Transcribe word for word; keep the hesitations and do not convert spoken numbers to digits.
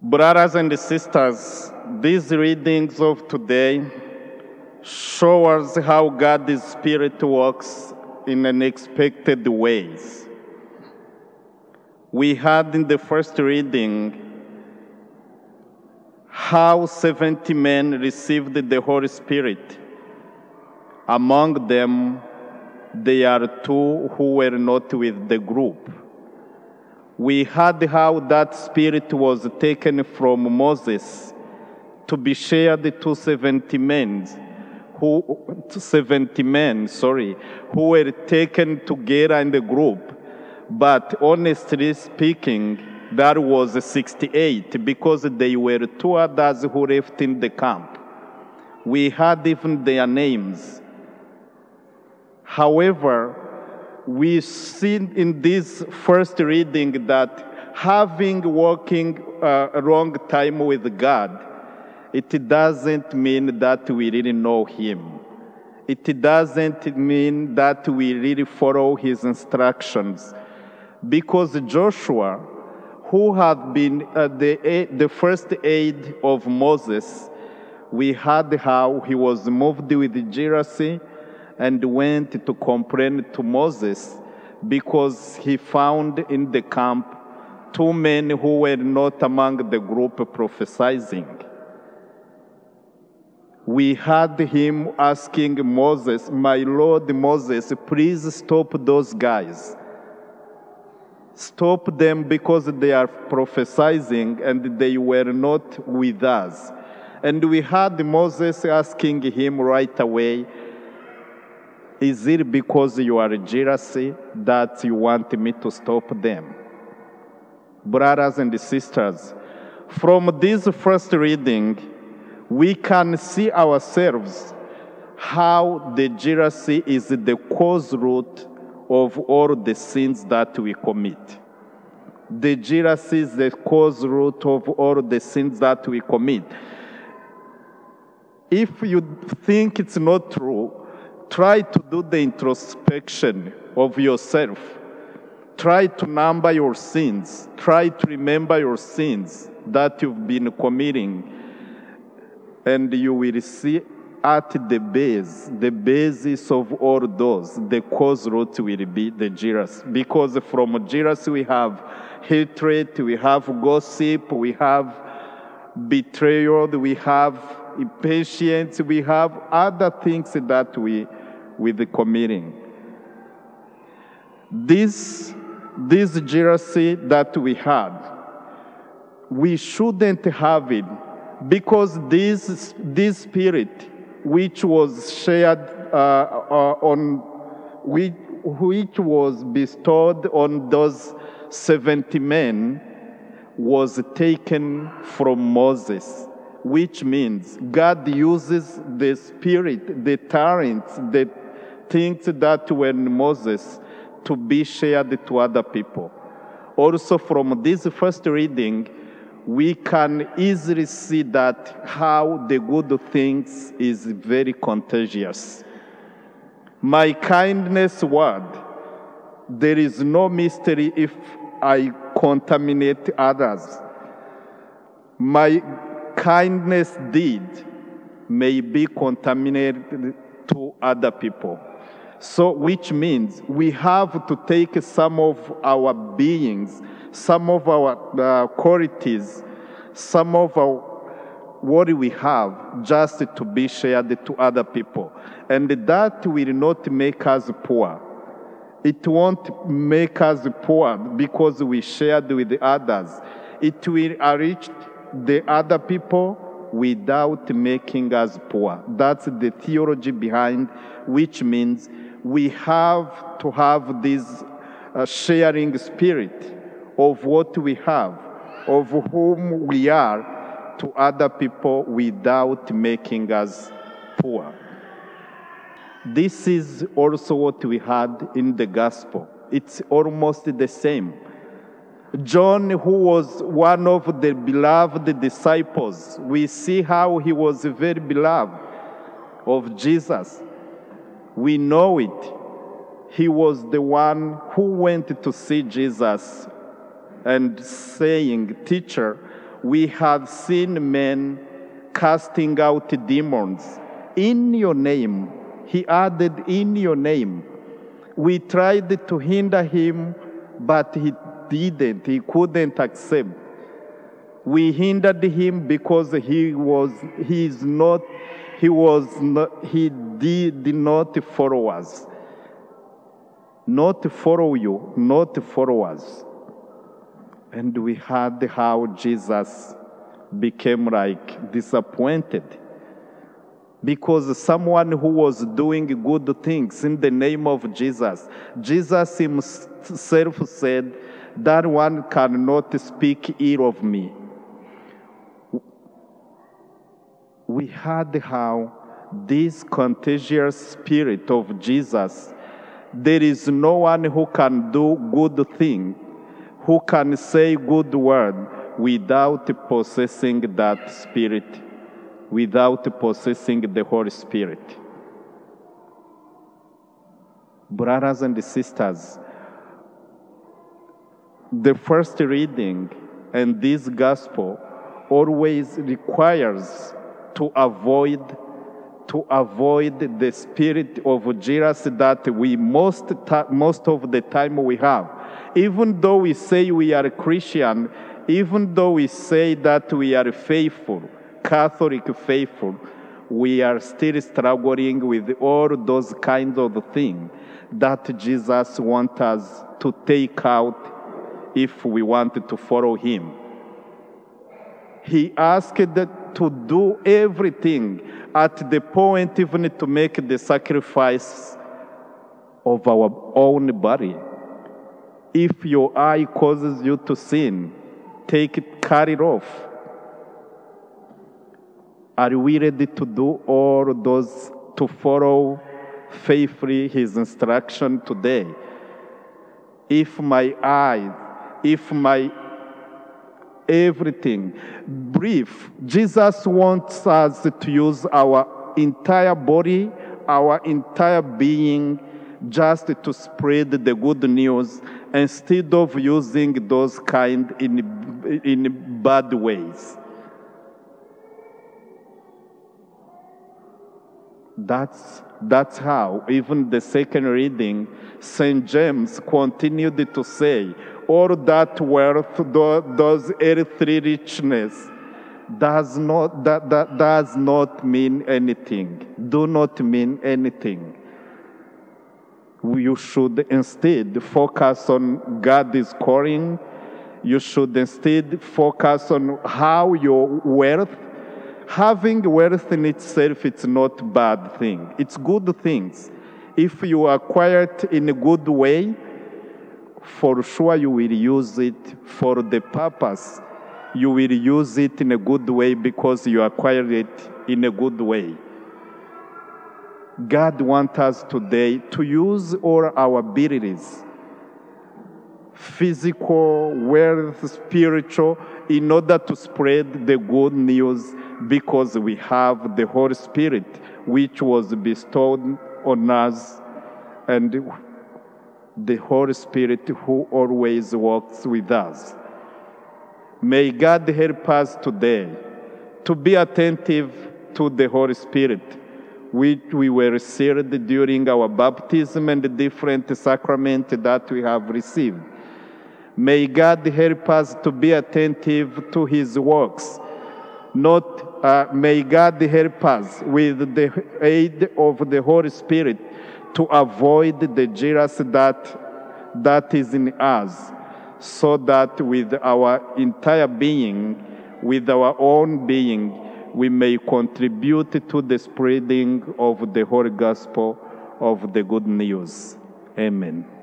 Brothers and sisters, these readings of today show us how God's Spirit works in unexpected ways. We had in the first reading how seventy men received the Holy Spirit. Among them, there are two who were not with the group. We heard how that Spirit was taken from Moses to be shared to seventy men, who, to seventy men, sorry, who were taken together in the group. But honestly speaking, that was sixty-eight because there were two others who left in the camp. We had even their names. However, we see in this first reading that having working uh, a long time with God, it doesn't mean that we really know Him. It doesn't mean that we really follow His instructions. Because Joshua, who had been uh, the, the first aide of Moses, we heard how he was moved with jealousy and went to complain to Moses because he found in the camp two men who were not among the group prophesying. We heard him asking Moses, "My Lord Moses, please stop those guys. Stop them because they are prophesying and they were not with us." And we heard Moses asking him right away, "Is it because you are jealous that you want me to stop them?" Brothers and sisters, from this first reading, we can see ourselves how the jealousy is the cause root of all the sins that we commit. The jealousy is the cause root of all the sins that we commit. If you think it's not true, try to do the introspection of yourself. Try to number your sins. Try to remember your sins that you've been committing. And you will see at the base, the basis of all those, the cause root will be the jealousy. Because from jealousy we have hatred, we have gossip, we have betrayal, we have impatience, we have other things that we with the committing. This, this jealousy that we had, we shouldn't have it because this, this spirit which was shared uh, uh, on, which, which was bestowed on those seventy men was taken from Moses, which means God uses the spirit, the talents, the things that were in Moses to be shared to other people. Also from this first reading, we can easily see that how the good things is very contagious. My kindness word, there is no mystery if I contaminate others. My kindness deed may be contaminated to other people. So, which means we have to take some of our beings, some of our uh, qualities, some of our what we have, just to be shared to other people. And that will not make us poor. It won't make us poor because we shared with others. It will enrich the other people without making us poor. That's the theology behind, which means we have to have this uh, sharing spirit of what we have, of whom we are, to other people without making us poor. This is also what we had in the gospel. It's almost the same. John, who was one of the beloved disciples, we see how he was very beloved of Jesus. We know it. He was the one who went to see Jesus and saying, "Teacher, We have seen men casting out demons in your name. He added, in your name. We tried to hinder him, but he didn't. He couldn't accept. We hindered him because he was, he is not, he was not, he did not follow us. Not follow you, not follow us. And we heard how Jesus became like disappointed because someone who was doing good things in the name of Jesus, Jesus himself said, that one cannot speak ill of me. We heard how this contagious spirit of Jesus, there is no one who can do good thing, who can say good word without possessing that spirit, without possessing the Holy Spirit. Brothers and sisters, the first reading and this gospel always requires to avoid to avoid the spirit of jealousy that we most ta- most of the time we have. Even though we say we are Christian, even though we say that we are faithful, Catholic faithful, we are still struggling with all those kinds of things that Jesus wants us to take out if we want to follow him. He asked to do everything at the point even to make the sacrifice of our own body. If your eye causes you to sin, take it, cut it off. Are we ready to do all those, to follow faithfully his instruction today? If my eye, if my everything, brief, Jesus wants us to use our entire body, our entire being, just to spread the good news instead of using those kind in, in bad ways. That's, that's how, even the second reading, Saint James continued to say, all that wealth, those earthly richness, does not, that, that does not mean anything, do not mean anything. You should instead focus on God's calling. You should instead focus on how your wealth, having wealth in itself, it's not a bad thing. It's good things. If you acquire it in a good way, for sure you will use it for the purpose. You will use it in a good way because you acquired it in a good way. God wants us today to use all our abilities, physical, wealth, spiritual, in order to spread the good news because we have the Holy Spirit which was bestowed on us, and the Holy Spirit who always walks with us. May God help us today to be attentive to the Holy Spirit, which we were sealed during our baptism and the different sacraments that we have received. May God help us to be attentive to his works. Not, uh, may God help us with the aid of the Holy Spirit to avoid the jealousy that, that is in us, so that with our entire being, with our own being, we may contribute to the spreading of the whole gospel of the good news. Amen.